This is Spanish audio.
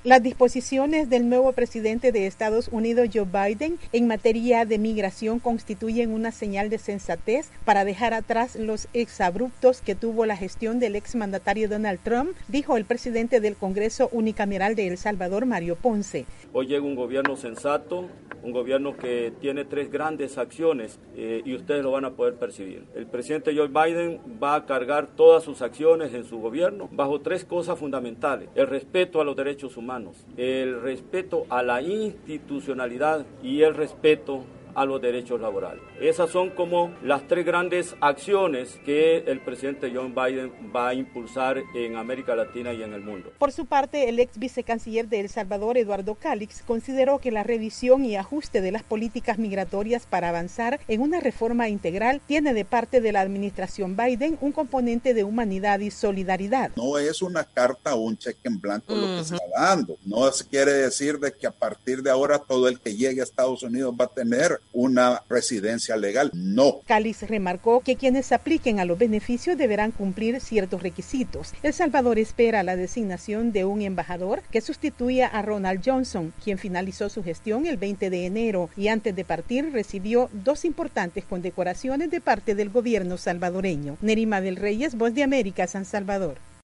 Las disposiciones del nuevo presidente de Estados Unidos, Joe Biden, en materia de migración constituyen una señal de sensatez para dejar atrás los exabruptos que tuvo la gestión del exmandatario Donald Trump, dijo el presidente del Congreso Unicameral de El Salvador, Mario Ponce. Hoy llega un gobierno sensato, un gobierno que tiene 3 grandes acciones y ustedes lo van a poder percibir. El presidente Joe Biden va a cargar todas sus acciones en su gobierno bajo 3 cosas fundamentales: el respeto a los derechos humanos, el respeto a la institucionalidad y el respeto a los derechos laborales. Esas son como las 3 grandes acciones que el presidente Joe Biden va a impulsar en América Latina y en el mundo. Por su parte, el ex vicecanciller de El Salvador, Eduardo Calix, consideró que la revisión y ajuste de las políticas migratorias para avanzar en una reforma integral tiene de parte de la administración Biden un componente de humanidad y solidaridad. No es una carta o un cheque en blanco lo que se está dando. No se quiere decir de que a partir de ahora todo el que llegue a Estados Unidos va a tener una residencia legal. No. Calix remarcó que quienes apliquen a los beneficios deberán cumplir ciertos requisitos. El Salvador espera la designación de un embajador que sustituya a Ronald Johnson, quien finalizó su gestión el 20 de enero y antes de partir recibió 2 importantes condecoraciones de parte del gobierno salvadoreño. Nerima del Reyes, Voz de América, San Salvador.